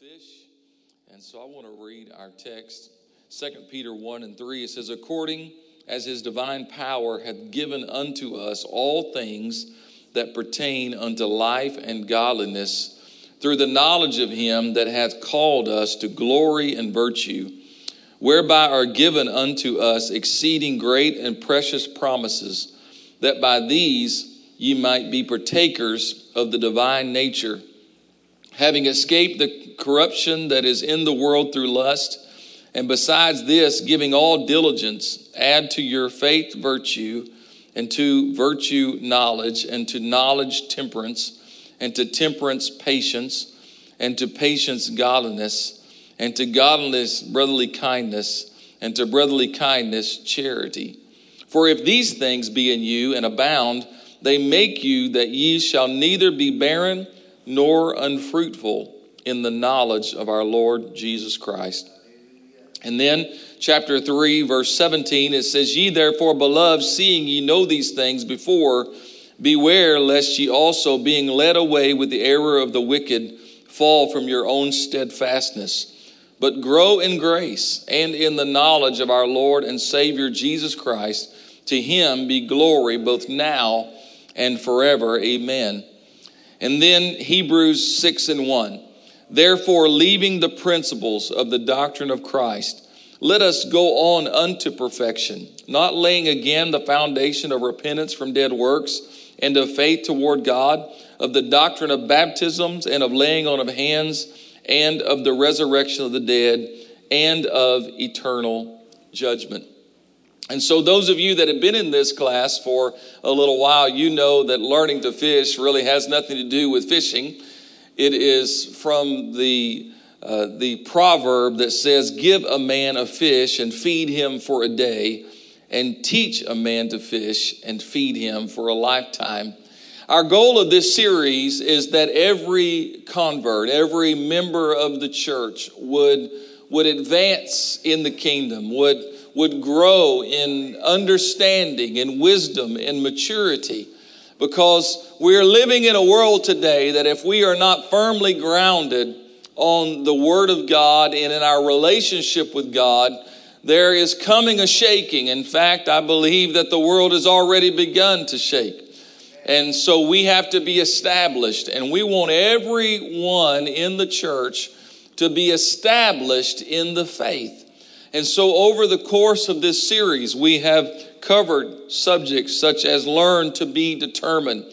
fish. And so I want to read our text, 2 Peter 1 and 3. It says, according as his divine power hath given unto us all things that pertain unto life and godliness, through the knowledge of him that hath called us to glory and virtue, whereby are given unto us exceeding great and precious promises, that by these ye might be partakers of the divine nature, having escaped the corruption that is in the world through lust, and besides this, giving all diligence, add to your faith virtue, and to virtue knowledge, and to knowledge temperance, and to temperance patience, and to patience godliness, and to godliness brotherly kindness, and to brotherly kindness charity. For if these things be in you and abound, they make you that ye shall neither be barren nor unfruitful in the knowledge of our Lord Jesus Christ. And then chapter 3, verse 17, it says, ye therefore, beloved, seeing ye know these things before, beware lest ye also, being led away with the error of the wicked, fall from your own steadfastness, but grow in grace and in the knowledge of our Lord and Savior Jesus Christ. To him be glory both now and forever. Amen. And then Hebrews 6 and 1. Therefore, leaving the principles of the doctrine of Christ, let us go on unto perfection, not laying again the foundation of repentance from dead works and of faith toward God, of the doctrine of baptisms and of laying on of hands, and of the resurrection of the dead, and of eternal judgment. And so those of you that have been in this class for a little while, you know that learning to fish really has nothing to do with fishing. It is from the proverb that says, give a man a fish and feed him for a day, and teach a man to fish and feed him for a lifetime. Our goal of this series is that every convert, every member of the church would advance in the kingdom, would grow in understanding and wisdom and maturity. Because we're living in a world today that if we are not firmly grounded on the Word of God and in our relationship with God, there is coming a shaking. In fact, I believe that the world has already begun to shake. And so we have to be established. And we want everyone in the church to be established in the faith. And so over the course of this series, we have covered subjects such as learn to be determined.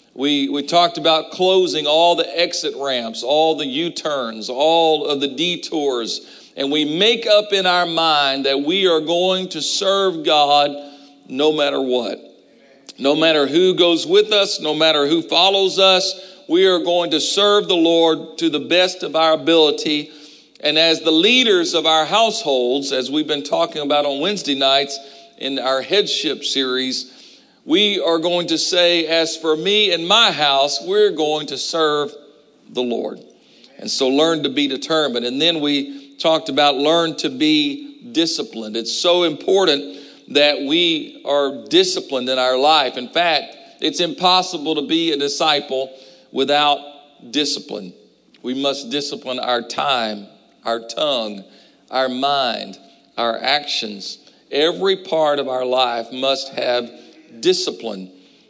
We talked about closing all the exit ramps, all the U-turns, all of the detours. And we make up in our mind that we are going to serve God no matter what. No matter who goes with us, no matter who follows us, we are going to serve the Lord to the best of our ability. And as the leaders of our households, as we've been talking about on Wednesday nights in our headship series, we are going to say, as for me and my house, we're going to serve the Lord. And so learn to be determined. And then we talked about learn to be disciplined. It's so important that we are disciplined in our life. In fact, it's impossible to be a disciple without discipline. We must discipline our time, our tongue, our mind, our actions. Every part of our life must have discipline.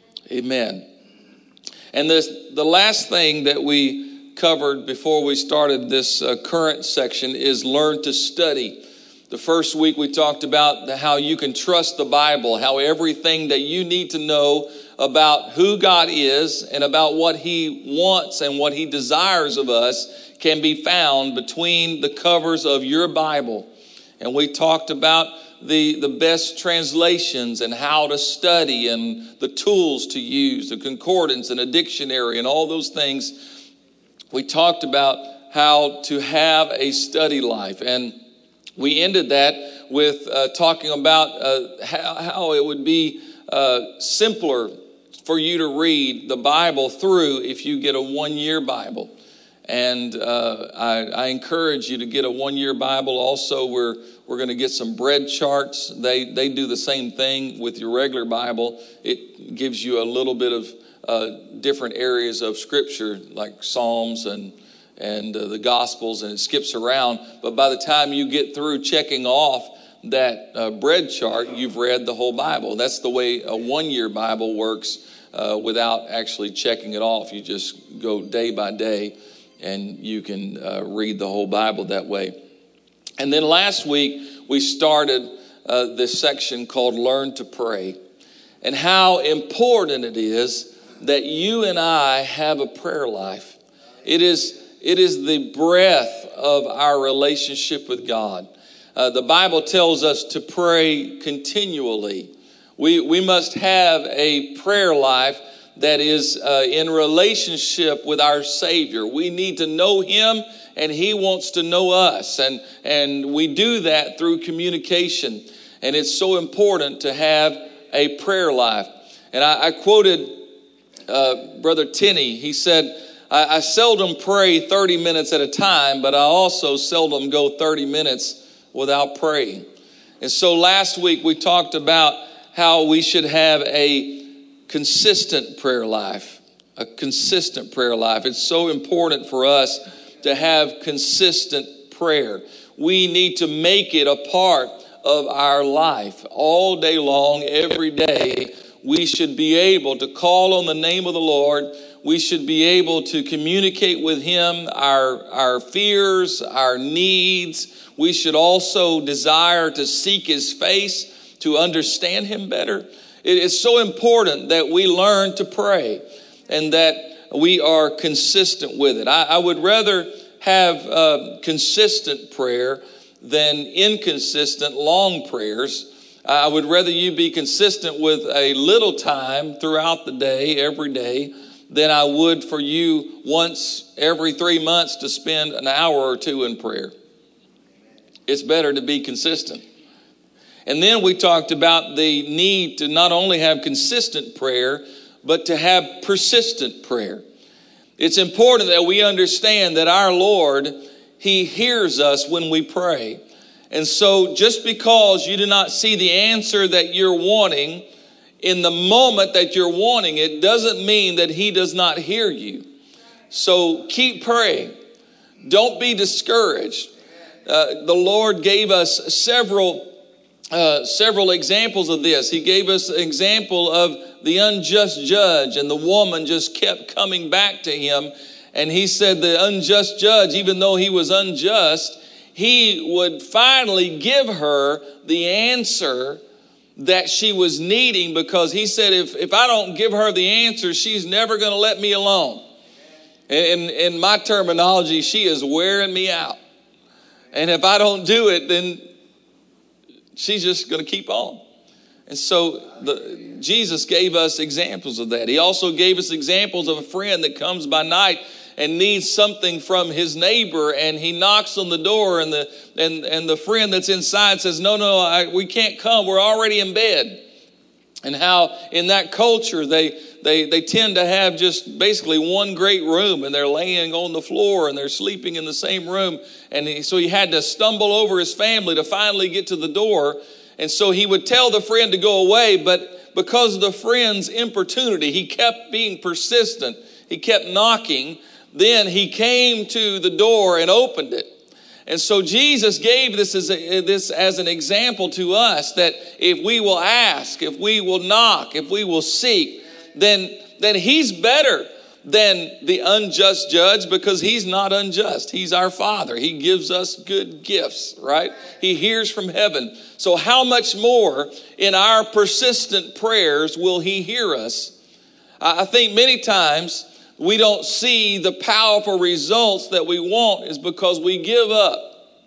Amen. And the last thing that we covered before we started this current section is learn to study. The first week we talked about how you can trust the Bible, how everything that you need to know about who God is and about what he wants and what he desires of us can be found between the covers of your Bible. And we talked about the best translations and how to study and the tools to use, the concordance and a dictionary and all those things. We talked about how to have a study life, and we ended that with talking about how it would be simpler for you to read the Bible through if you get a one-year Bible. And I encourage you to get a one-year Bible. Also, we're going to get some bread charts. They do the same thing with your regular Bible. It gives you a little bit of different areas of Scripture, like Psalms and the Gospels, and it skips around. But by the time you get through checking off that bread chart, you've read the whole Bible. That's the way a one-year Bible works without actually checking it off. You just go day by day, and you can read the whole Bible that way. And then last week, we started this section called Learn to Pray, and how important it is that you and I have a prayer life. It is the breath of our relationship with God. The Bible tells us to pray continually. We must have a prayer life that is in relationship with our Savior. We need to know Him, and He wants to know us. And we do that through communication. And it's so important to have a prayer life. And I quoted Brother Tenney. He said, I seldom pray 30 minutes at a time, but I also seldom go 30 minutes without praying. And so last week we talked about how we should have a consistent prayer life. A consistent prayer life. It's so important for us to have consistent prayer. We need to make it a part of our life. All day long, every day, we should be able to call on the name of the Lord. We should be able to communicate with Him our fears, our needs. We should also desire to seek His face, to understand Him better. It is so important that we learn to pray and that we are consistent with it. I would rather have consistent prayer than inconsistent long prayers. I would rather you be consistent with a little time throughout the day, every day, than I would for you once every 3 months to spend an hour or two in prayer. It's better to be consistent. And then we talked about the need to not only have consistent prayer, but to have persistent prayer. It's important that we understand that our Lord, He hears us when we pray. And so just because you do not see the answer that you're wanting in the moment that you're wanting it, doesn't mean that He does not hear you. So keep praying. Don't be discouraged. The Lord gave us several examples of this. He gave us an example of the unjust judge, and the woman just kept coming back to Him. And He said the unjust judge, even though he was unjust, He would finally give her the answer that she was needing, because He said, if I don't give her the answer, she's never going to let me alone. In my terminology, she is wearing me out. And if I don't do it, then she's just going to keep on. And so Jesus gave us examples of that. He also gave us examples of a friend that comes by night and needs something from his neighbor, and he knocks on the door, and the friend that's inside says, no, we can't come. We're already in bed. And how in that culture they tend to have just basically one great room, and they're laying on the floor and they're sleeping in the same room. And so he had to stumble over his family to finally get to the door. And so he would tell the friend to go away, but because of the friend's importunity, he kept being persistent. He kept knocking. Then he came to the door and opened it. And so Jesus gave this as an example to us, that if we will ask, if we will knock, if we will seek, then He's better than the unjust judge, because He's not unjust. He's our Father. He gives us good gifts, right? He hears from heaven. So how much more in our persistent prayers will He hear us? I think many times we don't see the powerful results that we want is because we give up.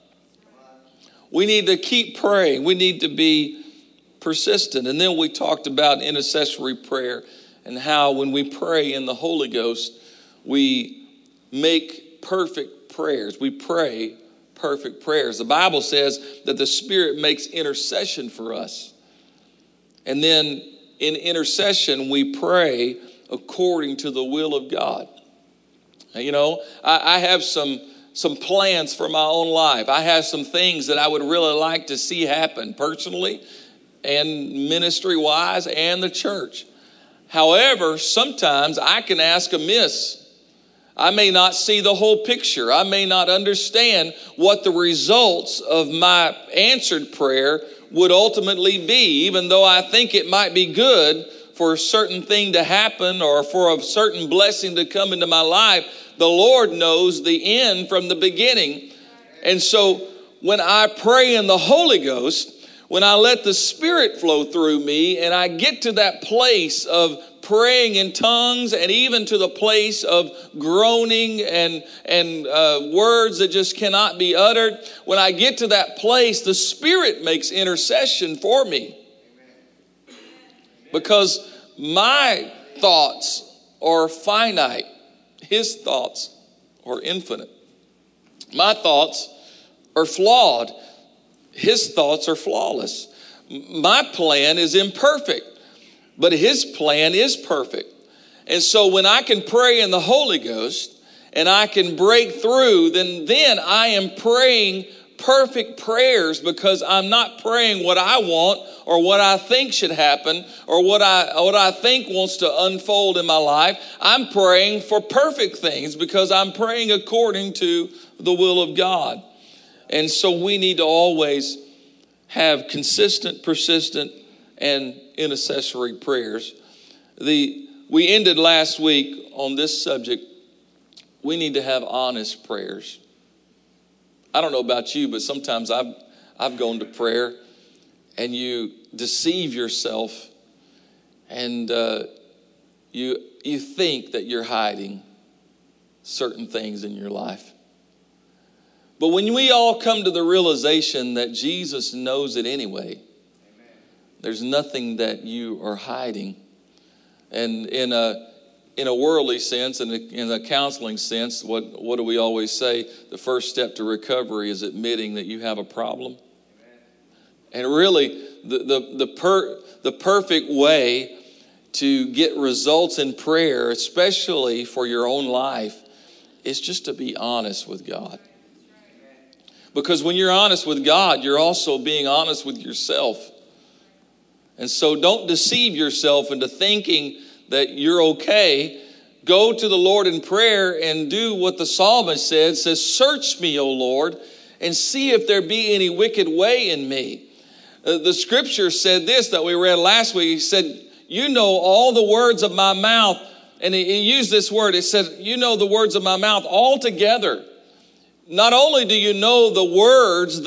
We need to keep praying. We need to be persistent. And then we talked about intercessory prayer and how when we pray in the Holy Ghost, we make perfect prayers. We pray perfect prayers. The Bible says that the Spirit makes intercession for us. And then in intercession, we pray according to the will of God. You know, I have some plans for my own life. I have some things that I would really like to see happen personally and ministry-wise and the church. However, sometimes I can ask amiss. I may not see the whole picture. I may not understand what the results of my answered prayer would ultimately be, even though I think it might be good for a certain thing to happen or for a certain blessing to come into my life. The Lord knows the end from the beginning. And so when I pray in the Holy Ghost, when I let the Spirit flow through me and I get to that place of praying in tongues and even to the place of groaning and words that just cannot be uttered, when I get to that place, the Spirit makes intercession for me. Because my thoughts are finite. His thoughts are infinite. My thoughts are flawed. His thoughts are flawless. My plan is imperfect, but his plan is perfect. And so when I can pray in the Holy Ghost and I can break through, then I am praying perfect prayers, because I'm not praying what I want or what I think should happen or what I think wants to unfold in my life. I'm praying for perfect things because I'm praying according to the will of God. And so we need to always have consistent, persistent, and intercessory prayers. We ended last week on this subject. We need to have honest prayers. I don't know about you, but sometimes I've gone to prayer and you deceive yourself and you think that you're hiding certain things in your life. But when we all come to the realization that Jesus knows it anyway, there's nothing that you are hiding. And in a worldly sense and in a counseling sense, what do we always say? The first step to recovery is admitting that you have a problem. And really, the perfect way to get results in prayer, especially for your own life, is just to be honest with God. Because when you're honest with God, you're also being honest with yourself. And so don't deceive yourself into thinking that you're okay. Go to the Lord in prayer and do what the psalmist says, "Search me, O Lord, and see if there be any wicked way in me." The scripture said this that we read last week. He said, "You know all the words of my mouth." And he used this word. It said, "You know the words of my mouth altogether." Not only do you know the words,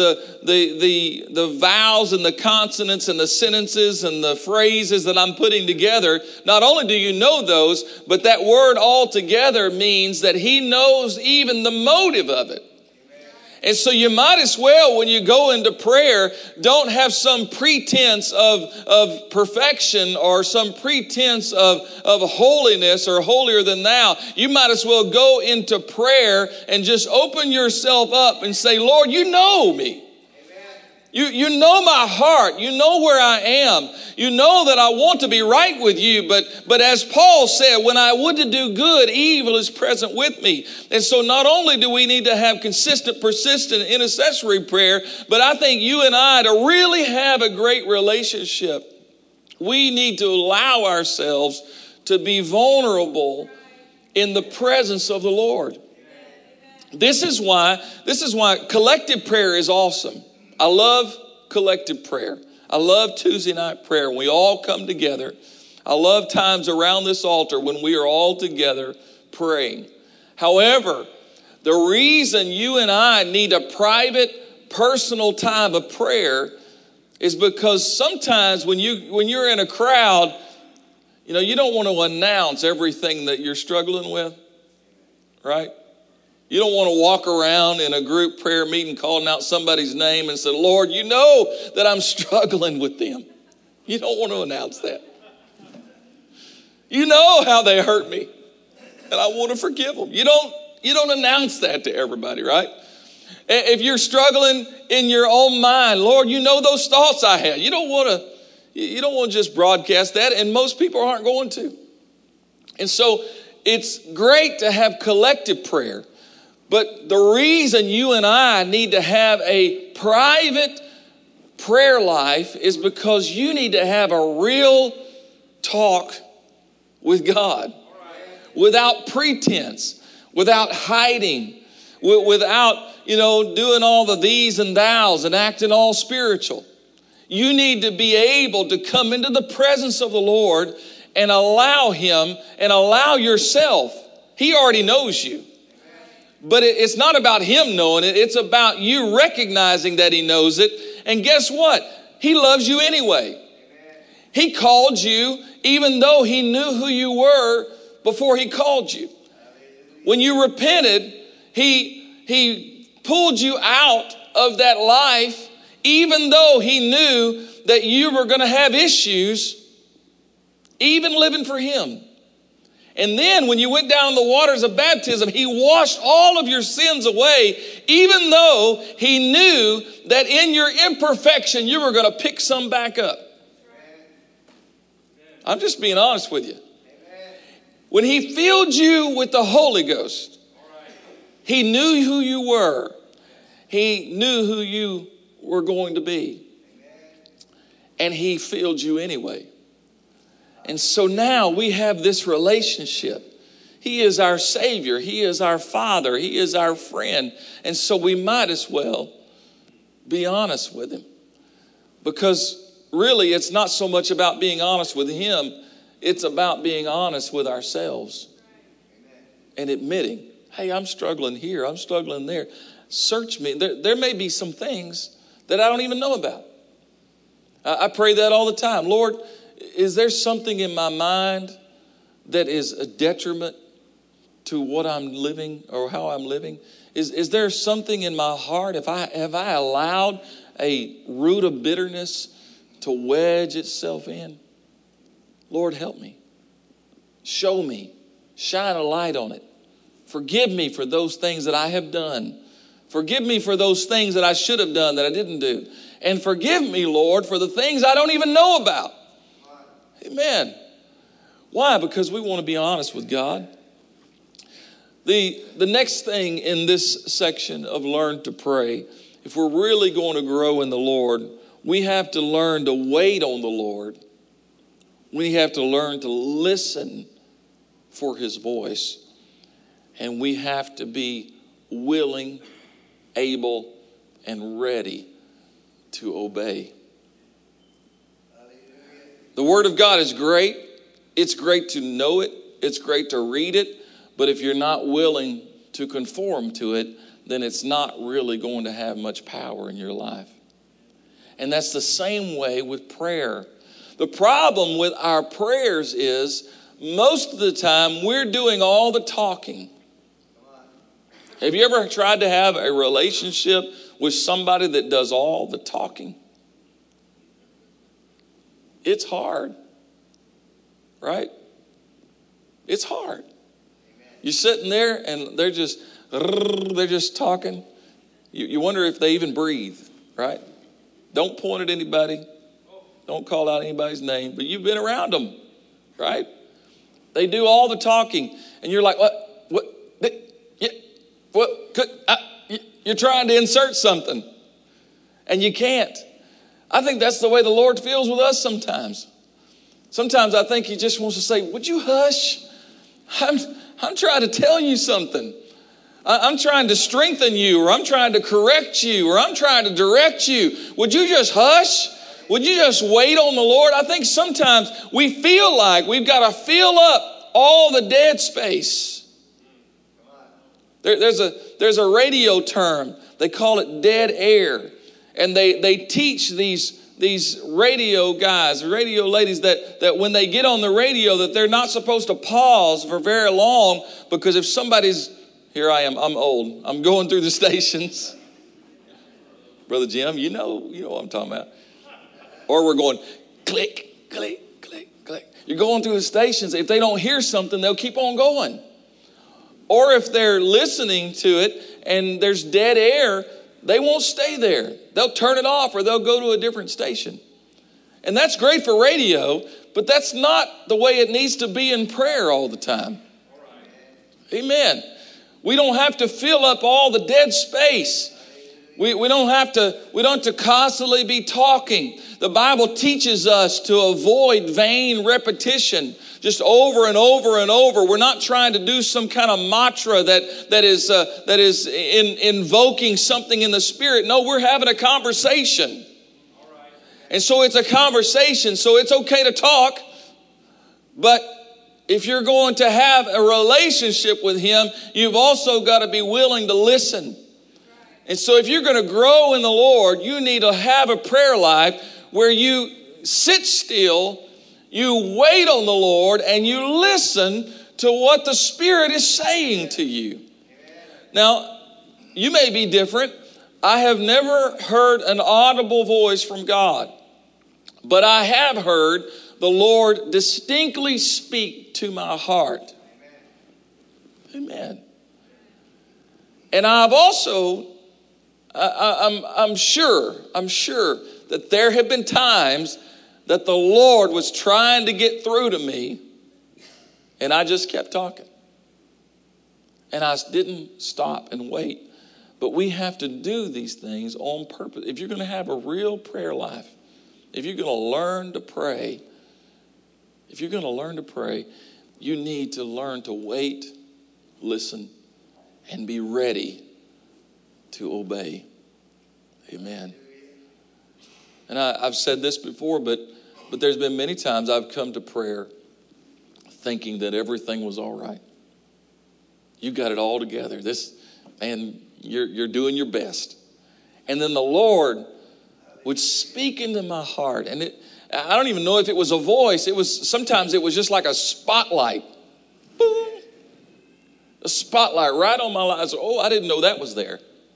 the vowels and the consonants and the sentences and the phrases that I'm putting together, not only do you know those, but that word altogether means that he knows even the motive of it. And so you might as well, when you go into prayer, don't have some pretense of perfection or some pretense of holiness or holier than thou. You might as well go into prayer and just open yourself up and say, "Lord, you know me. You know my heart. You know where I am. You know that I want to be right with you. But as Paul said, when I would to do good, evil is present with me." And so not only do we need to have consistent, persistent, intercessory prayer, but I think you and I, to really have a great relationship, we need to allow ourselves to be vulnerable in the presence of the Lord. This is why collective prayer is awesome. I love collective prayer. I love Tuesday night prayer when we all come together. I love times around this altar when we are all together praying. However, the reason you and I need a private, personal time of prayer is because sometimes when you're in a crowd, you don't want to announce everything that you're struggling with, right? You don't want to walk around in a group prayer meeting calling out somebody's name and say, "Lord, you know that I'm struggling with them." You don't want to announce that. You know how they hurt me, and I want to forgive them. You don't announce that to everybody, right? If you're struggling in your own mind, "Lord, you know those thoughts I had." You don't want to just broadcast that, and most people aren't going to. And so it's great to have collective prayer. But the reason you and I need to have a private prayer life is because you need to have a real talk with God without pretense, without hiding, without, doing all the these and thous and acting all spiritual. You need to be able to come into the presence of the Lord and allow him and allow yourself. He already knows you. But it's not about him knowing it. It's about you recognizing that he knows it. And guess what? He loves you anyway. He called you even though he knew who you were before he called you. When you repented, he pulled you out of that life, even though he knew that you were going to have issues, even living for him. And then when you went down in the waters of baptism, he washed all of your sins away, even though he knew that in your imperfection, you were going to pick some back up. I'm just being honest with you. When he filled you with the Holy Ghost, he knew who you were. He knew who you were going to be. And he filled you anyway. And so now we have this relationship. He is our Savior. He is our Father. He is our friend. And so we might as well be honest with him. Because really, it's not so much about being honest with him. It's about being honest with ourselves. And admitting, hey, I'm struggling here. I'm struggling there. Search me. There may be some things that I don't even know about. I pray that all the time. Lord, is there something in my mind that is a detriment to what I'm living or how I'm living? Is there something in my heart? Have I allowed a root of bitterness to wedge itself in? Lord, help me. Show me. Shine a light on it. Forgive me for those things that I have done. Forgive me for those things that I should have done that I didn't do. And forgive me, Lord, for the things I don't even know about. Amen. Why? Because we want to be honest with God. The next thing in this section of Learn to Pray, if we're really going to grow in the Lord, we have to learn to wait on the Lord. We have to learn to listen for his voice. And we have to be willing, able, and ready to obey. The Word of God is great. It's great to know it. It's great to read it. But if you're not willing to conform to it, then it's not really going to have much power in your life. And that's the same way with prayer. The problem with our prayers is most of the time we're doing all the talking. Have you ever tried to have a relationship with somebody that does all the talking? It's hard, right? It's hard. You're sitting there and they're just talking. You wonder if they even breathe, right? Don't point at anybody. Don't call out anybody's name, but you've been around them, right? They do all the talking and you're like, you're trying to insert something and you can't. I think that's the way the Lord feels with us sometimes. Sometimes I think he just wants to say, would you hush? I'm trying to tell you something. I'm trying to strengthen you, or I'm trying to correct you, or I'm trying to direct you. Would you just hush? Would you just wait on the Lord? I think sometimes we feel like we've got to fill up all the dead space. There's a radio term. They call it dead air. And they teach these radio guys, radio ladies that when they get on the radio that they're not supposed to pause for very long, because if somebody's, here I am, I'm old, I'm going through the stations. Brother Jim, you know what I'm talking about. Or we're going click, click, click, click. You're going through the stations. If they don't hear something, they'll keep on going. Or if they're listening to it and there's dead air, they won't stay there. They'll turn it off or they'll go to a different station. And that's great for radio, but that's not the way it needs to be in prayer all the time. Amen. We don't have to fill up all the dead space. We don't have to constantly be talking. The Bible teaches us to avoid vain repetition, just over and over and over. We're not trying to do some kind of mantra that is invoking something in the Spirit. No, we're having a conversation. And so it's a conversation, so it's okay to talk. But if you're going to have a relationship with Him, you've also got to be willing to listen. And so if you're going to grow in the Lord, you need to have a prayer life where you sit still, you wait on the Lord, and you listen to what the Spirit is saying to you. Now, you may be different. I have never heard an audible voice from God, but I have heard the Lord distinctly speak to my heart. Amen. And I've also, I'm sure that there have been times that the Lord was trying to get through to me, and I just kept talking. And I didn't stop and wait. But we have to do these things on purpose. If you're going to have a real prayer life, if you're going to learn to pray, you need to learn to wait, listen, and be ready to obey. Amen. And I've said this before, but there's been many times I've come to prayer thinking that everything was all right. You got it all together. You're doing your best. And then the Lord would speak into my heart. And I don't even know if it was a voice. Sometimes it was just like a spotlight. Boom. A spotlight right on my life. Oh, I didn't know that was there.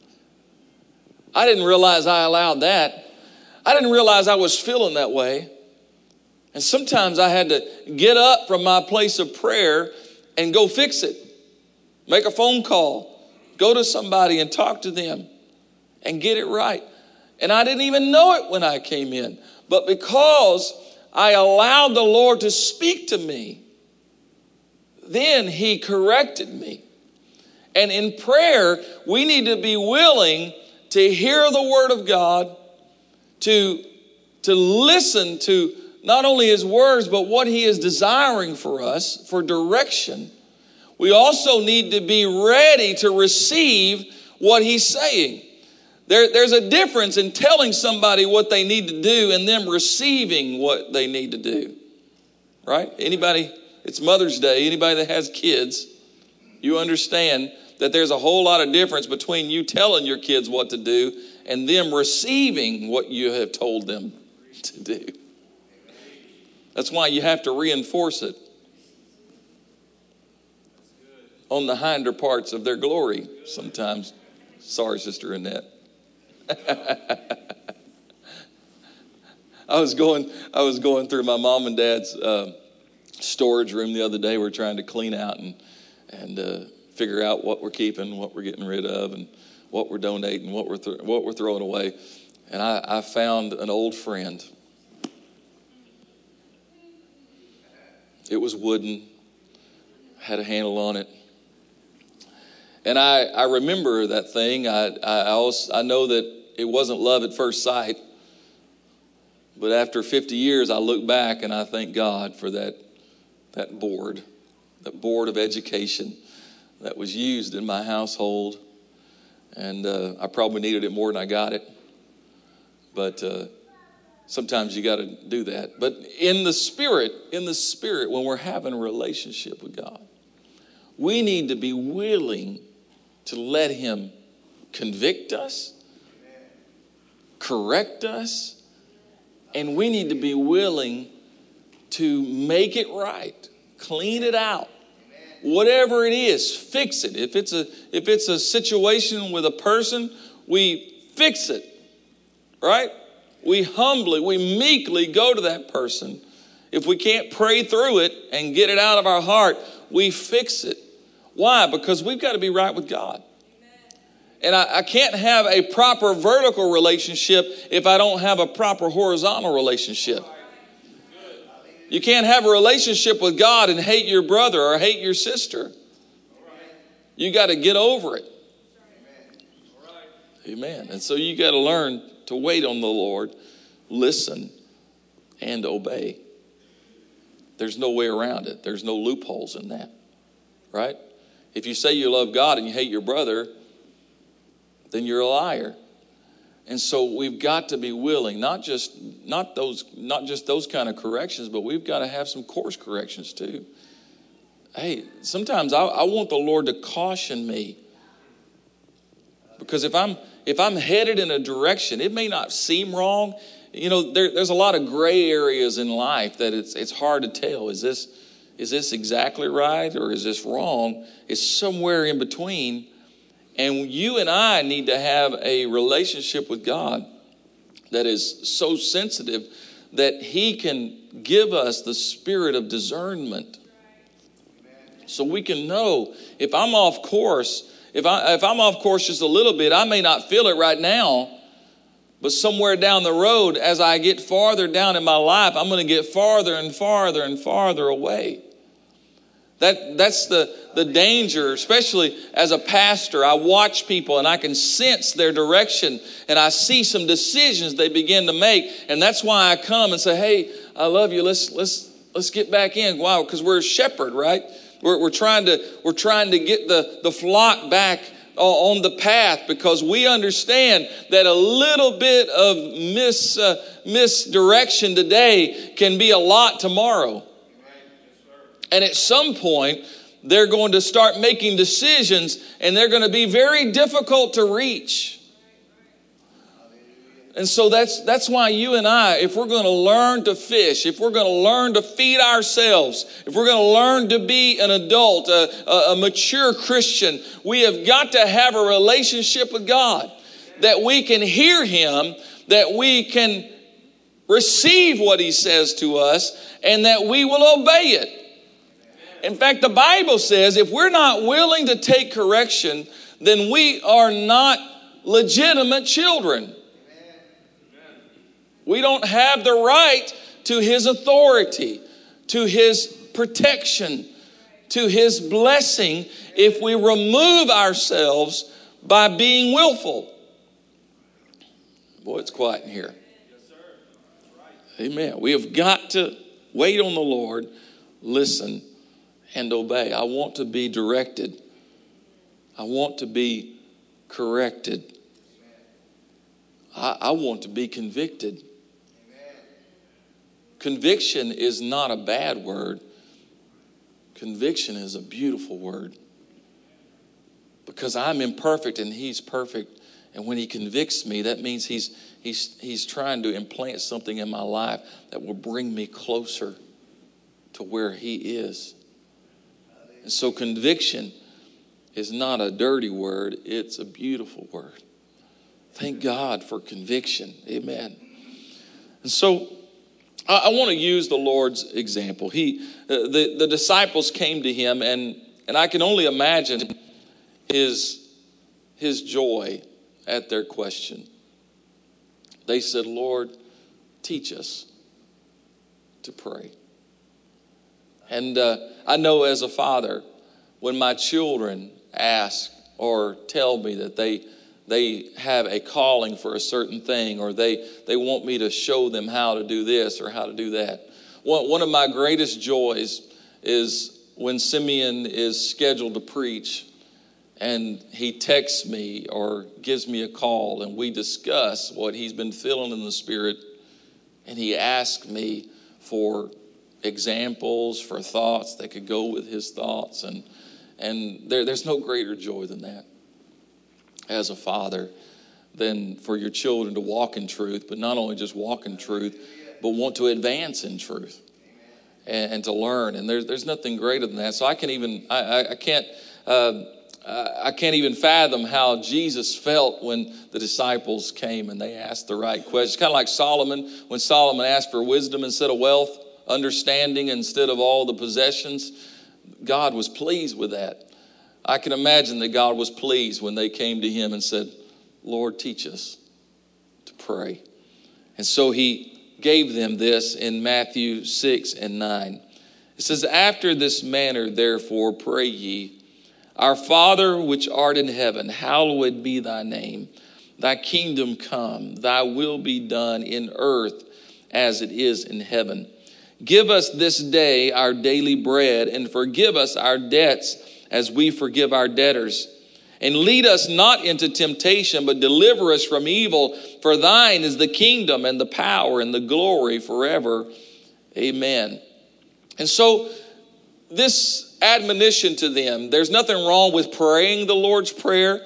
I didn't realize I allowed that. I didn't realize I was feeling that way. And sometimes I had to get up from my place of prayer and go fix it. Make a phone call. Go to somebody and talk to them and get it right. And I didn't even know it when I came in. But because I allowed the Lord to speak to me, then He corrected me. And in prayer, we need to be willing to hear the Word of God, to listen to not only His words, but what He is desiring for us, for direction. We also need to be ready to receive what He's saying. There's a difference in telling somebody what they need to do and them receiving what they need to do. Right? Anybody, it's Mother's Day, anybody that has kids, you understand that there's a whole lot of difference between you telling your kids what to do and them receiving what you have told them to do. That's why you have to reinforce it on the hinder parts of their glory sometimes. Sorry, Sister Annette. I was going through my mom and dad's storage room the other day. We're trying to clean out and figure out what we're keeping, what we're getting rid of, and what we're donating, what we're throwing away. And I found an old friend. It was wooden, had a handle on it. And I remember that thing. I know that it wasn't love at first sight. But after 50 years, I look back and I thank God for that board of education that was used in my household. And I probably needed it more than I got it. But sometimes you got to do that. But in the spirit, when we're having a relationship with God, we need to be willing to let Him convict us, correct us, and we need to be willing to make it right, clean it out. Whatever it is, fix it. If it's a situation with a person, we fix it, right? We meekly go to that person. If we can't pray through it and get it out of our heart, we fix it. Why? Because we've got to be right with God. And I can't have a proper vertical relationship if I don't have a proper horizontal relationship. You can't have a relationship with God and hate your brother or hate your sister. You got to get over it. Amen. And so you got to learn to wait on the Lord, listen, and obey. There's no way around it. There's no loopholes in that, right? If you say you love God and you hate your brother, then you're a liar. And so we've got to be willing, not just those kind of corrections, but we've got to have some course corrections too. Hey, sometimes I want the Lord to caution me, because if I'm headed in a direction, it may not seem wrong. You know, there's a lot of gray areas in life that it's hard to tell. Is this exactly right, or is this wrong? It's somewhere in between. And you and I need to have a relationship with God that is so sensitive that he can give us the spirit of discernment. So we can know if I'm off course, if I'm off course just a little bit, I may not feel it right now, but somewhere down the road, as I get farther down in my life, I'm going to get farther and farther and farther away. That's the danger, especially as a pastor. I watch people and I can sense their direction, and I see some decisions they begin to make. And that's why I come and say, hey, I love you. Let's get back in. Wow, because we're a shepherd, right? We're trying to get the flock back on the path, because we understand that a little bit of misdirection today can be a lot tomorrow. And at some point, they're going to start making decisions, and they're going to be very difficult to reach. And so that's why you and I, if we're going to learn to fish, if we're going to learn to feed ourselves, if we're going to learn to be an adult, a mature Christian, we have got to have a relationship with God, that we can hear him, that we can receive what he says to us, and that we will obey it. In fact, the Bible says if we're not willing to take correction, then we are not legitimate children. We don't have the right to his authority, to his protection, to his blessing if we remove ourselves by being willful. Boy, it's quiet in here. Amen. We have got to wait on the Lord, listen, and obey. I want to be directed. I want to be corrected. I want to be convicted. Conviction is not a bad word. Conviction is a beautiful word, because I'm imperfect and he's perfect. And when he convicts me, that means he's trying to implant something in my life that will bring me closer to where he is. And so conviction is not a dirty word. It's a beautiful word. Thank God for conviction. Amen. And so I want to use the Lord's example. The disciples came to him, and I can only imagine his joy at their question. They said, Lord, teach us to pray. And I know as a father, when my children ask or tell me that they have a calling for a certain thing, or they want me to show them how to do this or how to do that. One of my greatest joys is when Simeon is scheduled to preach, and he texts me or gives me a call, and we discuss what he's been feeling in the Spirit, and he asks me for examples, for thoughts that could go with his thoughts, and there's no greater joy than that as a father, than for your children to walk in truth, but not only just walk in truth, but want to advance in truth and to learn. And there's nothing greater than that. So I can't even fathom how Jesus felt when the disciples came and they asked the right questions. Kind of like Solomon, when Solomon asked for wisdom instead of wealth, understanding instead of all the possessions. God was pleased with that. I can imagine that God was pleased when they came to him and said, Lord, teach us to pray. And so he gave them this in Matthew 6 and 9. It says, after this manner, therefore, pray ye, our Father which art in heaven, hallowed be thy name. Thy kingdom come, thy will be done in earth as it is in heaven. Give us this day our daily bread, and forgive us our debts as we forgive our debtors. And lead us not into temptation, but deliver us from evil. For thine is the kingdom and the power and the glory forever. Amen. And so this admonition to them, there's nothing wrong with praying the Lord's Prayer.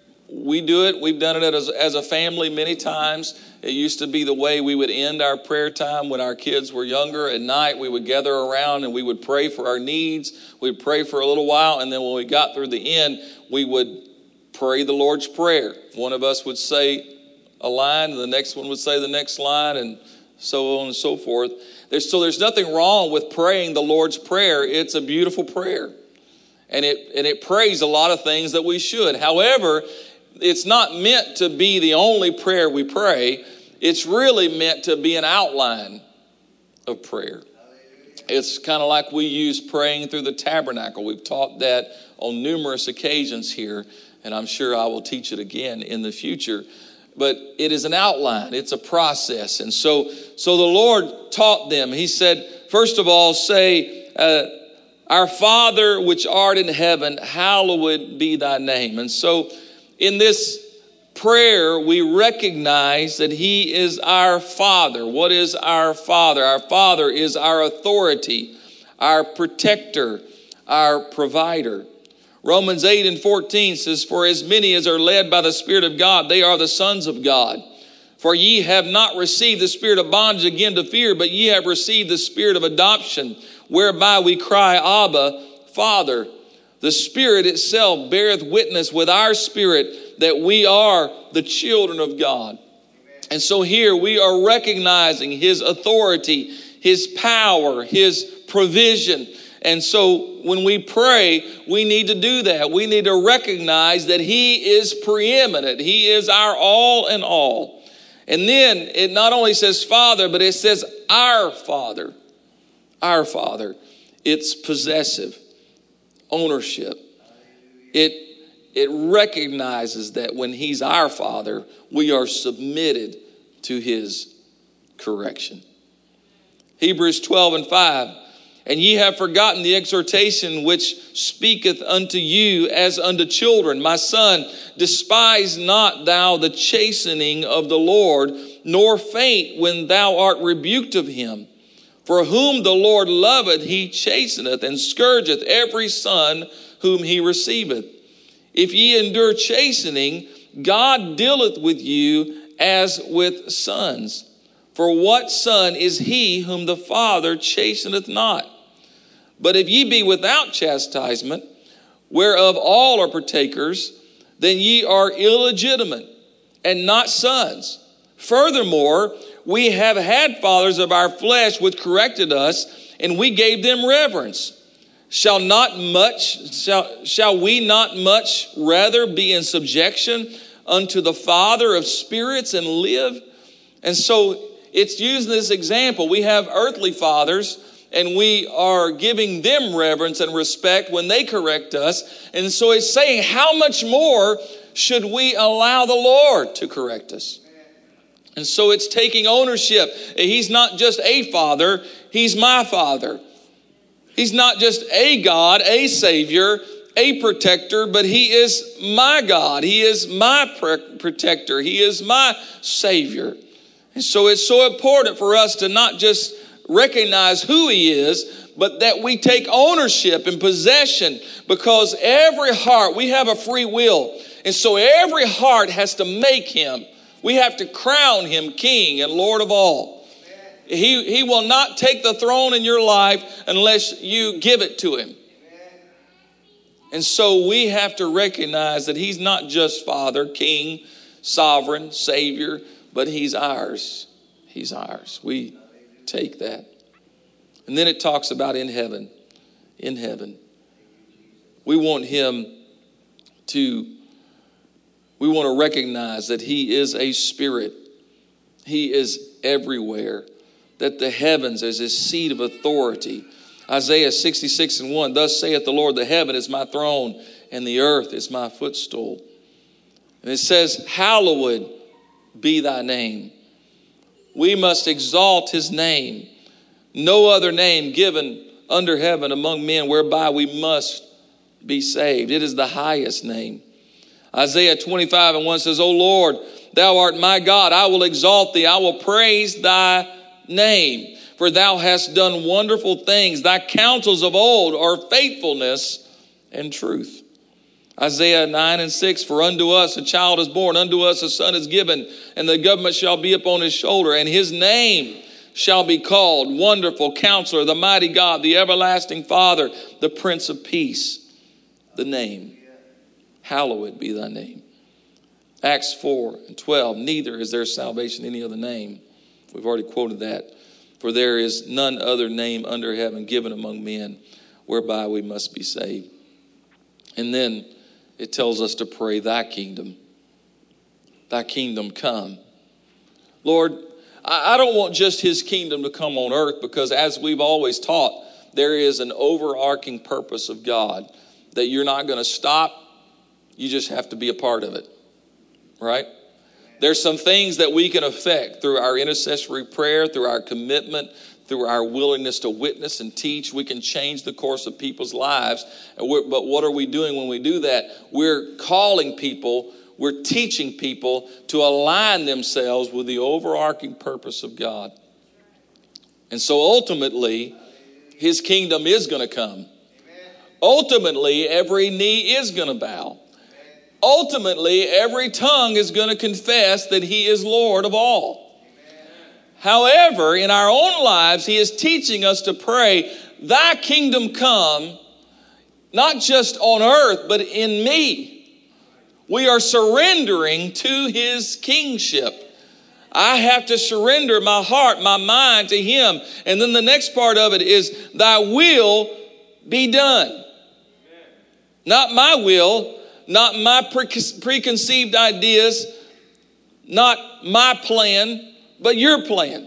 We do it. We've done it as a family many times. It used to be the way we would end our prayer time when our kids were younger. At night, we would gather around and we would pray for our needs. We'd pray for a little while, and then when we got through the end, we would pray the Lord's Prayer. One of us would say a line, and the next one would say the next line, and so on and so forth. There's nothing wrong with praying the Lord's Prayer. It's a beautiful prayer, and it prays a lot of things that we should. However, it's not meant to be the only prayer we pray. It's really meant to be an outline of prayer. It's kind of like we use praying through the tabernacle. We've taught that on numerous occasions here, and I'm sure I will teach it again in the future. But it is an outline. It's a process. And so the Lord taught them. He said, first of all, say, our Father which art in heaven, hallowed be thy name. And so in this prayer, we recognize that he is our Father. What is our Father? Our Father is our authority, our protector, our provider. Romans 8:14 says, for as many as are led by the Spirit of God, they are the sons of God. For ye have not received the spirit of bondage again to fear, but ye have received the spirit of adoption, whereby we cry, Abba, Father. The Spirit itself beareth witness with our spirit that we are the children of God. And so here we are recognizing his authority, his power, his provision. And so when we pray, we need to do that. We need to recognize that he is preeminent. He is our all in all. And then it not only says Father, but it says our Father. Our Father. It's possessive. Ownership. It recognizes that when he's our Father, we are submitted to his correction. Hebrews 12:5. And ye have forgotten the exhortation which speaketh unto you as unto children. My son, despise not thou the chastening of the Lord, nor faint when thou art rebuked of him. For whom the Lord loveth, he chasteneth, and scourgeth every son whom he receiveth. If ye endure chastening, God dealeth with you as with sons. For what son is he whom the Father chasteneth not? But if ye be without chastisement, whereof all are partakers, then ye are illegitimate and not sons. Furthermore, we have had fathers of our flesh which corrected us, and we gave them reverence. Shall we not much rather be in subjection unto the Father of spirits and live? And so it's using this example. We have earthly fathers, and we are giving them reverence and respect when they correct us. And so it's saying, how much more should we allow the Lord to correct us? And so it's taking ownership. He's not just a father, he's my Father. He's not just a God, a Savior, a protector, but he is my God. He is my protector. He is my Savior. And so it's so important for us to not just recognize who he is, but that we take ownership and possession, because every heart, we have a free will. And so every heart has to make him. We have to crown him King and Lord of all. He will not take the throne in your life unless you give it to him. And so we have to recognize that he's not just Father, King, Sovereign, Savior, but he's ours. He's ours. We take that. And then it talks about in heaven. In heaven. We want to recognize that he is a spirit. He is everywhere. That the heavens is his seat of authority. Isaiah 66:1, thus saith the Lord, the heaven is my throne, and the earth is my footstool. And it says, hallowed be thy name. We must exalt his name. No other name given under heaven among men whereby we must be saved. It is the highest name. Isaiah 25:1 says, O Lord, thou art my God. I will exalt thee. I will praise thy name. For thou hast done wonderful things. Thy counsels of old are faithfulness and truth. Isaiah 9:6, for unto us a child is born, unto us a son is given, and the government shall be upon his shoulder, and his name shall be called Wonderful Counselor, the Mighty God, the Everlasting Father, the Prince of Peace. The name. Hallowed be thy name. Acts 4:12, neither is there salvation in any other name. We've already quoted that. For there is none other name under heaven given among men whereby we must be saved. And then it tells us to pray, thy kingdom come. Lord, I don't want just his kingdom to come on earth, because as we've always taught, there is an overarching purpose of God that you're not going to stop. You just have to be a part of it, right? There's some things that we can affect through our intercessory prayer, through our commitment, through our willingness to witness and teach. We can change the course of people's lives. But what are we doing when we do that? We're calling people, we're teaching people to align themselves with the overarching purpose of God. And so ultimately, his kingdom is going to come. Ultimately, every knee is going to bow. Ultimately, every tongue is going to confess that he is Lord of all. However, in our own lives, he is teaching us to pray, thy kingdom come, not just on earth, but in me. We are surrendering to his kingship. I have to surrender my heart, my mind to him. And then the next part of it is, thy will be done. Not my will, not my preconceived ideas, not my plan, but your plan.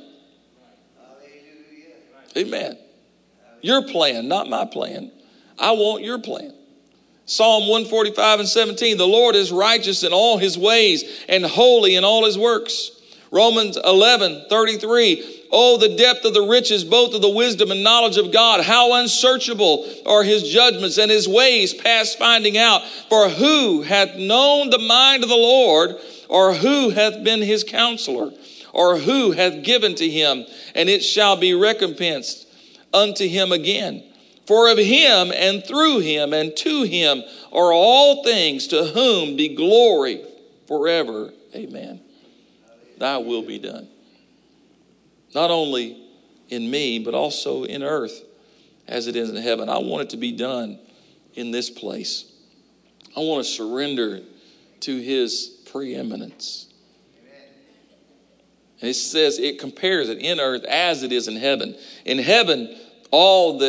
Amen. Your plan, not my plan. I want your plan. Psalm 145:17, the Lord is righteous in all his ways and holy in all his works. Romans 11:33, oh, the depth of the riches, both of the wisdom and knowledge of God. How unsearchable are his judgments and his ways past finding out. For who hath known the mind of the Lord, or who hath been his counselor, or who hath given to him, and it shall be recompensed unto him again. For of him and through him and to him are all things, to whom be glory forever. Amen. Thy will be done. Not only in me, but also in earth as it is in heaven. I want it to be done in this place. I want to surrender to his preeminence. And it says, it compares it in earth as it is in heaven. In heaven, all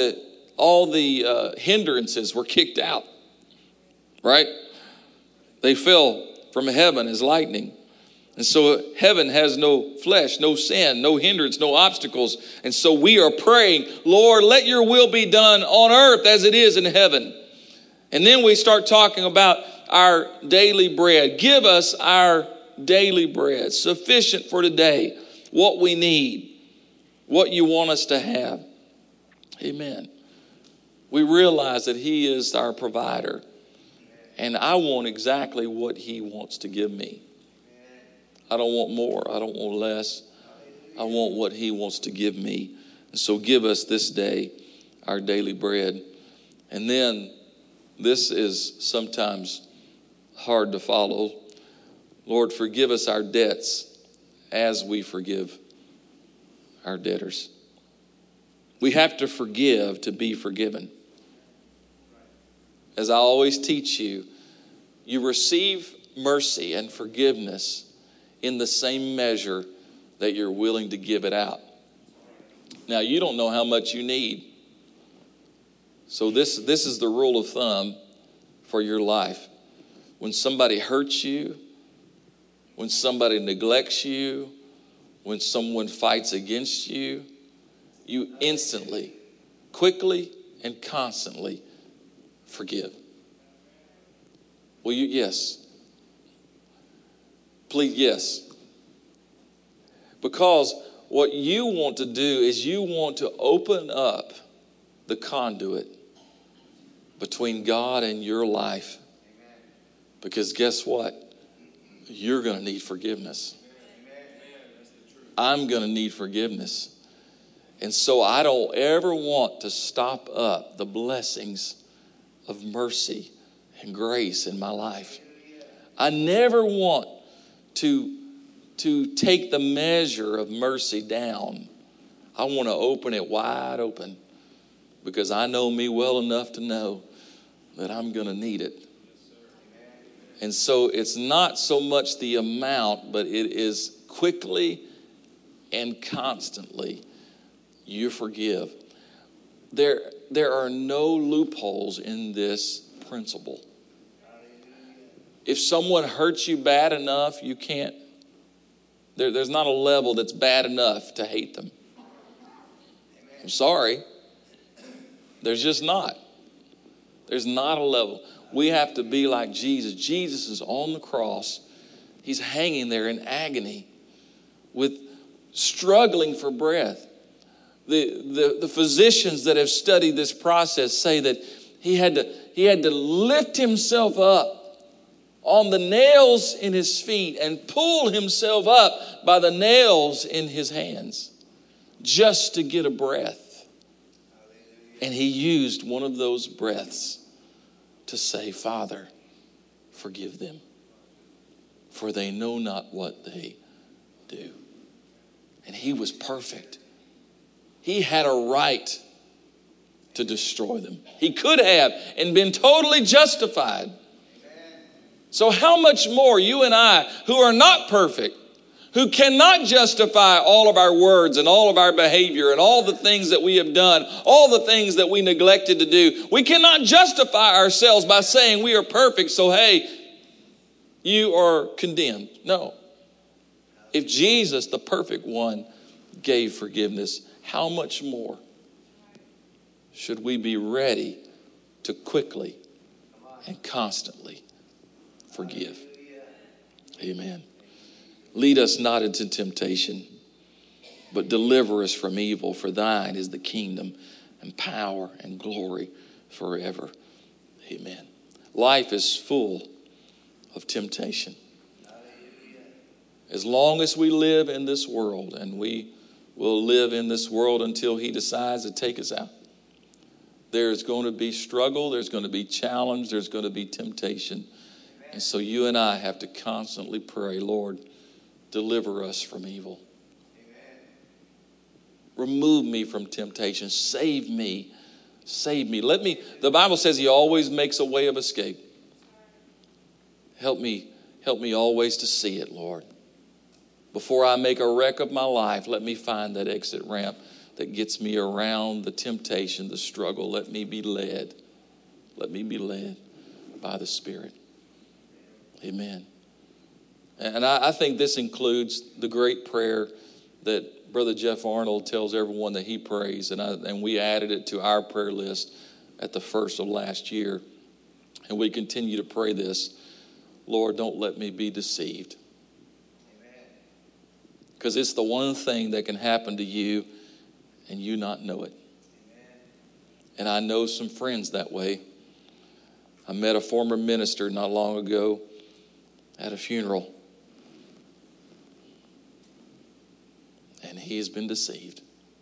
the hindrances were kicked out, right? They fell from heaven as lightning. And so heaven has no flesh, no sin, no hindrance, no obstacles. And so we are praying, Lord, let your will be done on earth as it is in heaven. And then we start talking about our daily bread. Give us our daily bread, sufficient for today, what we need, what you want us to have. Amen. We realize that he is our provider, and I want exactly what he wants to give me. I don't want more. I don't want less. I want what he wants to give me. And so give us this day our daily bread. And then this is sometimes hard to follow. Lord, forgive us our debts as we forgive our debtors. We have to forgive to be forgiven. As I always teach you, you receive mercy and forgiveness in the same measure that you're willing to give it out. Now, you don't know how much you need. So this is the rule of thumb for your life. When somebody hurts you, when somebody neglects you, when someone fights against you, you instantly, quickly, and constantly forgive. Well, yes. Please, yes. Because what you want to do is you want to open up the conduit between God and your life. Because guess what? You're going to need forgiveness. I'm going to need forgiveness. And so I don't ever want to stop up the blessings of mercy and grace in my life. I never want to take the measure of mercy down. I want to open it wide open because I know me well enough to know that I'm going to need it. And so it's not so much the amount, but it is quickly and constantly you forgive. There are no loopholes in this principle. If someone hurts you bad enough, you can't. There's not a level that's bad enough to hate them. I'm sorry. There's just not. There's not a level. We have to be like Jesus. Jesus is on the cross. He's hanging there in agony with struggling for breath. The physicians that have studied this process say that he had to lift himself up on the nails in his feet and pull himself up by the nails in his hands just to get a breath. And he used one of those breaths to say, Father, forgive them, for they know not what they do. And he was perfect. He had a right to destroy them. He could have and been totally justified. So how much more you and I, who are not perfect, who cannot justify all of our words and all of our behavior and all the things that we have done, all the things that we neglected to do. We cannot justify ourselves by saying we are perfect, so hey, you are condemned. No. If Jesus, the perfect one, gave forgiveness, how much more should we be ready to quickly and constantly forgive? Amen. Lead us not into temptation, but deliver us from evil. For thine is the kingdom and power and glory forever. Amen. Life is full of temptation. As long as we live in this world, and we will live in this world until he decides to take us out, there's going to be struggle, there's going to be challenge, there's going to be temptation. And so you and I have to constantly pray, Lord, deliver us from evil. Amen. Remove me from temptation. Save me. Save me. The Bible says he always makes a way of escape. Help me always to see it, Lord. Before I make a wreck of my life, let me find that exit ramp that gets me around the temptation, the struggle. Let me be led. Let me be led by the Spirit. Amen. And I think this includes the great prayer that Brother Jeff Arnold tells everyone that he prays. And we added it to our prayer list at the first of last year. And we continue to pray this. Lord, don't let me be deceived. Because it's the one thing that can happen to you and you not know it. And I know some friends that way. I met a former minister not long ago at a funeral. And he has been deceived.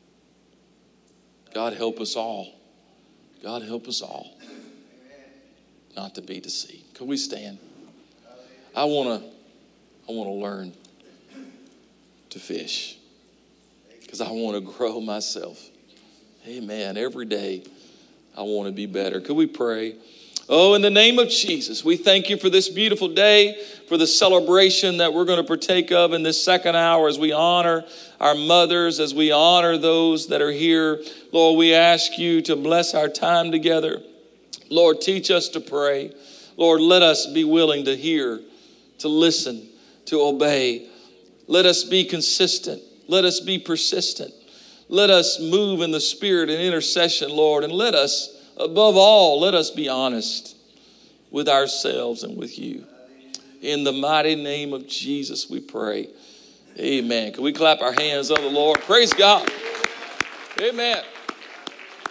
God help us all. God help us all not to be deceived. Could we stand? I want to learn to fish because I want to grow myself. Amen. Every day I want to be better. Could we pray? Oh, in the name of Jesus, we thank you for this beautiful day, for the celebration that we're going to partake of in this second hour as we honor our mothers, as we honor those that are here. Lord, we ask you to bless our time together. Lord, teach us to pray. Lord, let us be willing to hear, to listen, to obey. Let us be consistent. Let us be persistent. Let us move in the spirit and intercession, Lord, and let us, above all, let us be honest with ourselves and with you. In the mighty name of Jesus, we pray. Amen. Can we clap our hands on the Lord? Praise God. Amen.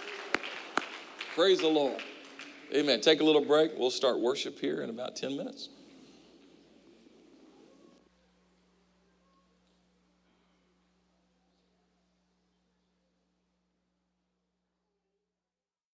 Praise the Lord. Amen. Take a little break. We'll start worship here in about 10 minutes.